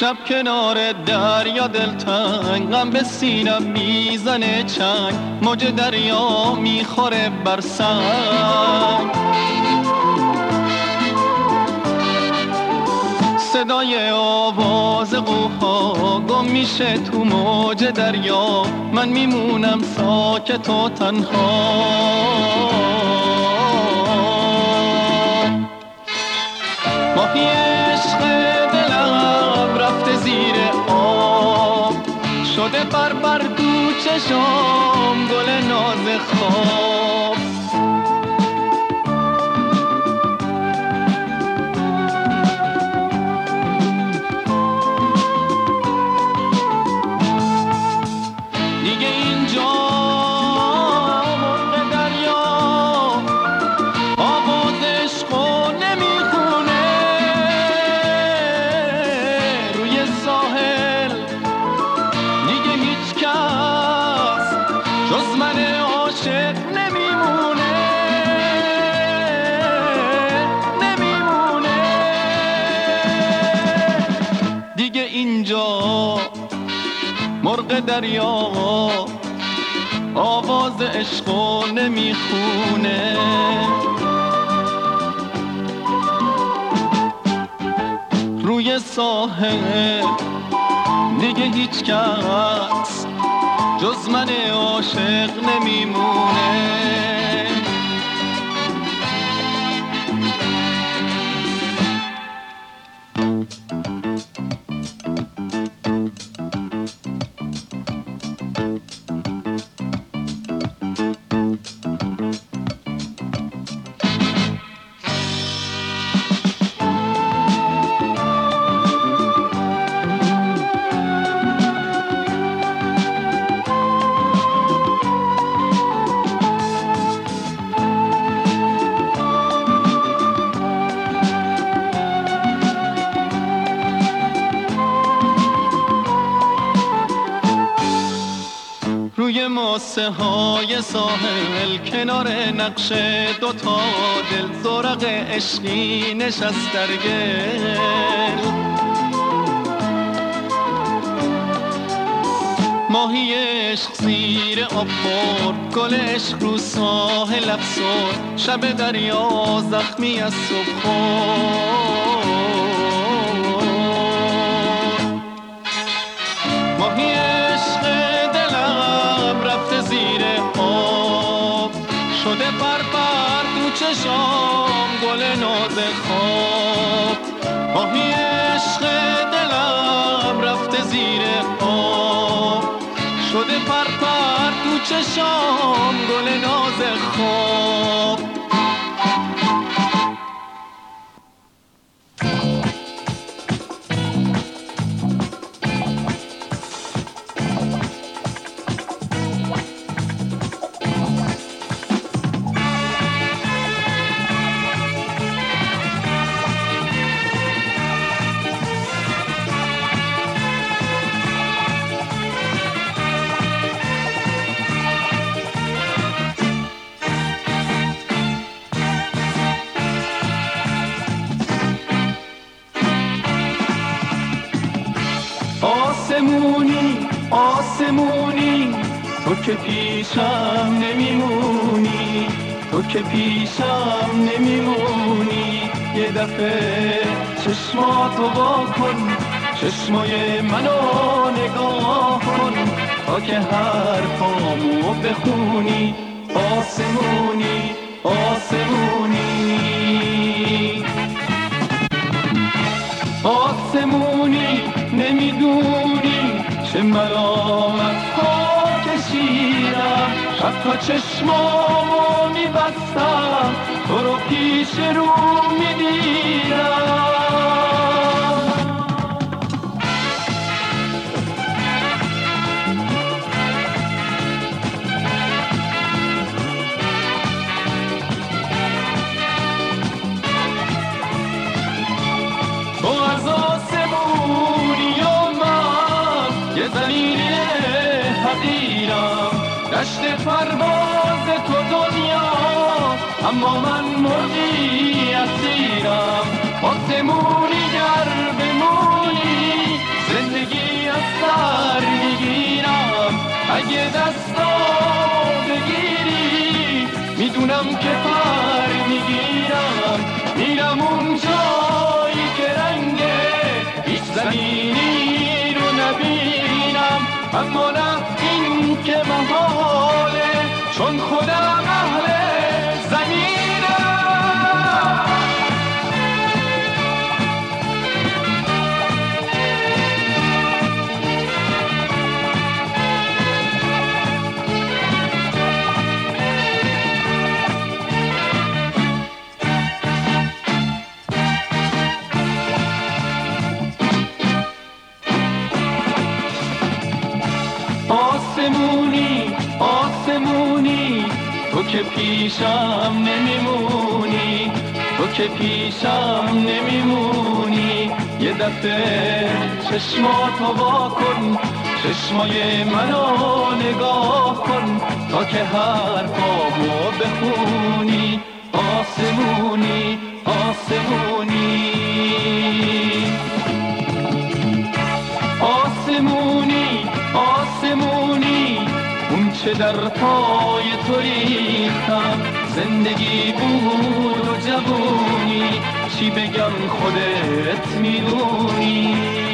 شب کنار دریا دلتنگ، غم به سینم میزنه چنگ، موج دریا میخوره بر سنگ. صدای آواز قوها گم میشه تو موج دریا، من میمونم ساکت و تنها. ماهی عشق دلم رفته زیر آب، شده بر تو چشام گل ناز خواب. دیگه اینجا مرغ دریا آواز عشقو نمیخونه، روی ساحل دیگه هیچ کس جز من عاشق نمیمونه. دیگه اینجا مرغ دریا آواز عشقو نمیخونه. روی ساحل دیگه هیچ کس جز من عاشق نمیمونه. روی ماسه های ساحل کنار نقش دوتا دل، زرق عشقی نشست در گل. ماهی عشق زیر آب برد، گل عشق رو ساحل افسرد، شب دریا زخمی از صبح خورد. ماهی عشق دلم رفته زیر آب، شده بر تو چشام گل ناز خواب. ماهی عشق دلم رفته زیر آب، شده پر تو چشام گل ناز خواب. آسمونی آسمونی تو که پیشم نمیمونی، تو که پیشم نمیمونی. یه دفعه چشماتو وا کن، چشمای منو نگاه کن، تا که حرفامو بخونی. آسمونی آسمونی آسمونی، نمیدونی چه ملامت ها کشیدم، شب تا چشمامو میبستم، تو رو پیش رو میدیدم. تو از آسمونی و من یه زمین حقیرم، دشت پرواز تو دنیا، اما من مرغی اسیرم. آسمونی گر بمونی اگه دستا بگیری میدونم که پر میگیرم، میرم اون جایی که رنگ هیچ زمینی رو نبینم. اما نه این که محاله، چون خودم اهل زمینم. آسمونی آسمونی تو که پیشم نمیمونی، تو که پیشم نمیمونی. یه دفعه چشماتو وا کن، چشمای منو نگاه کن تا که حرفامو بخونی. آسمونی آسمونی آسمونی آسمونی، اون چه در پای تو ریختم زندگی بود و جوونی. چی بگم خودت میدونی.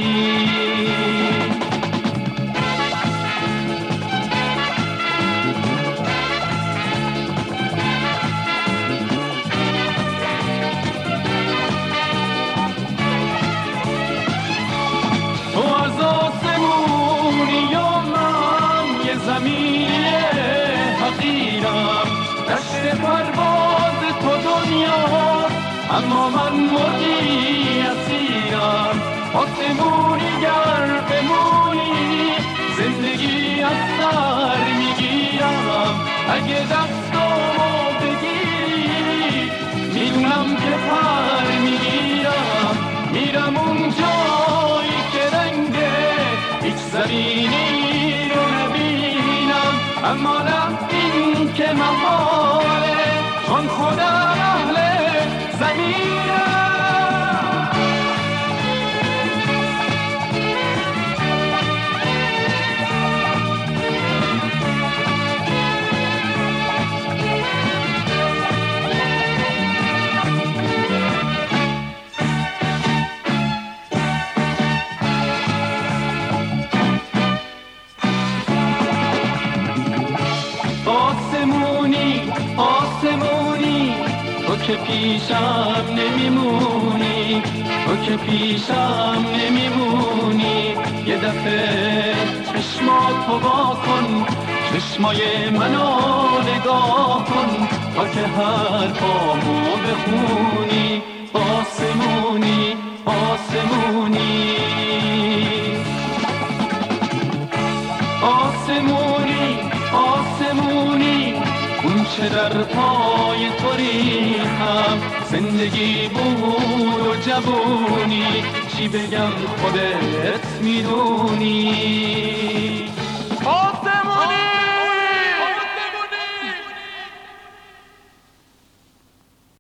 تو از آسمونی یا من یه زمین حقیرم، دشت پرواز تو دنیا اما من مرغی اسیرم. آسمونی گر بمونی زندگی از سر میگیرم. اگه دستامو بگیری میدونم که پر میگیرم، میرم اون جایی که رنگه هیچ زمینی رو نبینم. اما نه این که محاله، چون خودم اهل زمینم. آسمونی آسمونی تو که پیشم نمیمونی، تو که پیشم نمیمونی. یه دفعه چشماتو وا کن، چشمای منو نگاه کن تا که حرفامو بخونی. آسمونی آسمونی آسمونی آسمونی، اون چه در پای تو ریختم زندگی بود و جوونی. چی بگم خودت میدونی.